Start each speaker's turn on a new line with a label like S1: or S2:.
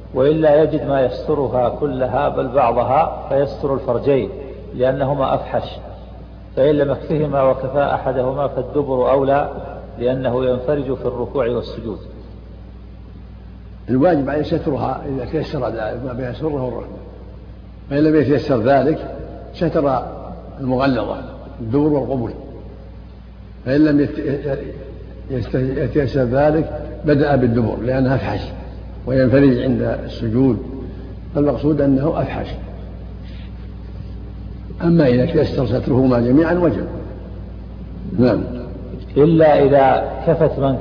S1: وإلا يجد ما يسترها كلها بل بعضها فيستر الفرجين لأنهما أفحش، فإن لم يكفهما وكفى أحدهما فالدبر أولى لأنه ينفرج في الركوع والسجود.
S2: الواجب عليه سترها إذا تيسر ذلك ما بين السرة والرحمة، فإن لم يتيسر ذلك ستر المغلظة الدبر والقبل، فإن لم يتيسر ذلك بدأ بالدبر لأنها أفحش وينفرج عند السجود، فالمقصود أنه أفحش. أما إذا تيسر سترهما جميعا وجب. نعم.
S1: إلا إذا كفت من